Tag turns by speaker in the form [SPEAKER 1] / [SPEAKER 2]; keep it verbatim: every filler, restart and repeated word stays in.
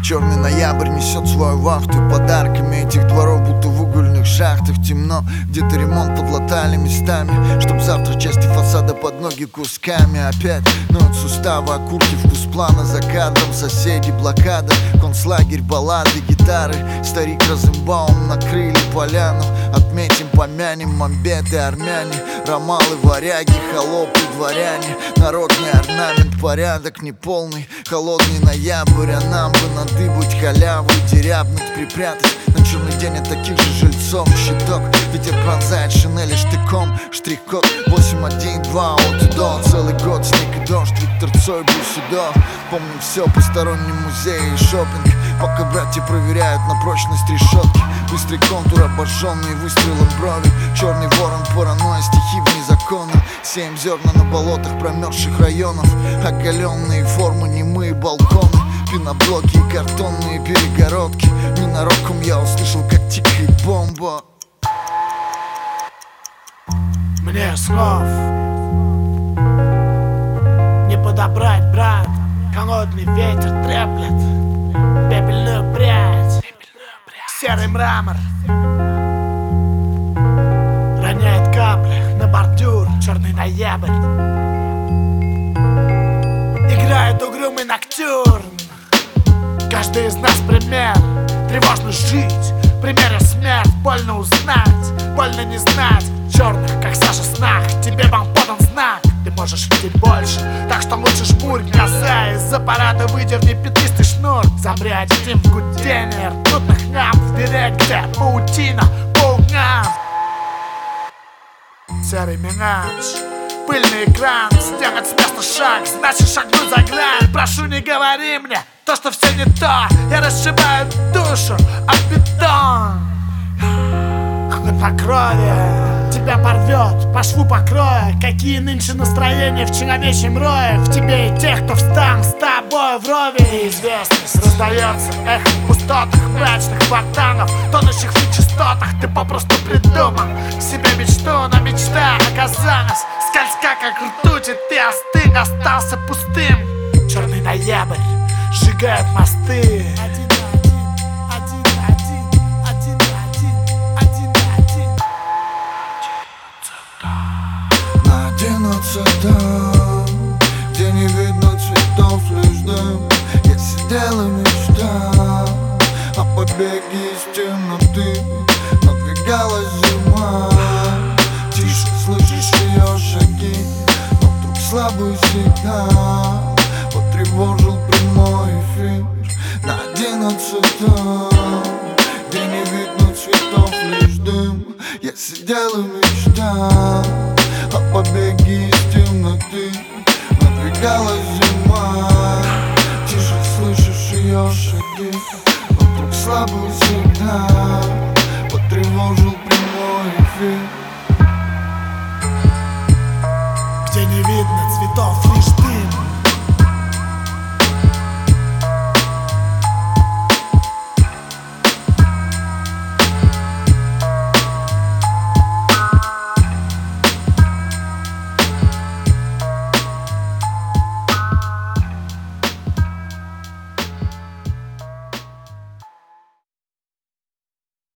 [SPEAKER 1] Черный ноябрь несет свою вахту, и подарками этих дворов будто в угольных шахтах темно. Где-то ремонт подлатали местами, чтоб завтра части фасада под ноги кусками. Опять ноют суставы, окурки, вкус плана за кадром. Соседи, блокада, концлагерь, баллады, гитары. Старик Розенбаум накрыли поляну. Отметим, помянем мамбеты, армяне, ромалы, варяги, холопы, дворяне. Народный орнамент, порядок неполный. Холодный ноябрь, а нам бы надыбать халяву и дерябнуть, припрятать на черный день от таких же жильцов щиток. Ветер пронзает шинели штыком, штрих-код восемь один два от и до. Целый год снег и дождь, Виктор Цой, Бусидов. Помним все, посторонние музеи и шопинг. Пока братья проверяют на прочность решетки. Быстрый контур, обожженные выстрелом брови. Черный ворон, паранойя, стихи вне закона. Сеем зерна на болотах промерзших районов. Оголенные формы, немые балконы. Пеноблоки и картонные перегородки. Ненароком я услышал, как тикает бомба.
[SPEAKER 2] Мне слов не подобрать, брат. Холодный ветер треплет пепельную прядь. Серый мрамор роняет капли на бордюр. Черный ноябрь играет угрюмый ноктюрн. Каждый из нас пример. Тревожно жить, примеры смерть. Больно узнать, больно не знать. Черных, как Саша снах, тебе вам подан знак. Ты можешь видеть больше, так что лучше жмурь глаза. Из аппарата выдерни пятнистый шнур. Замри один в гудении ртутных лямп. В дыре, где паутина полдня. Серый минач, пыльный экран, сделать с места шаг, значит шагнуть за грань. Прошу, не говори мне то, что все не то. Я расшибаю душу об бетон. Хладнокровие тебя порвет, по шву покроя. Какие нынче настроения в человечьем рое. В тебе и тех, кто встал с тобой вровень. Неизвестность раздается эхо в пустотах мрачных кварталов, тонущих в нечистотах. Ты попросту придумал себе мечту, но мечта оказалась скользка, как ртуть, и ты остыл, остался пустым. Черный ноябрь сжигает мосты.
[SPEAKER 1] Одиннадцатом, где не видно цветов, лишь дым. Я сидел и мечтал о побеге из темноты. Надвигалась зима, тише слышишь ее шаги, но вдруг слабый сигнал потревожил прямой эфир. На одиннадцатом, где не видно цветов, лишь дым. Я сидел и мечтал о побеге из темноты. Надвигалась зима, тише слышишь ее шаги, но вдруг слабый сигнал потревожил прямой эфир.
[SPEAKER 2] Где не видно цветов, лишь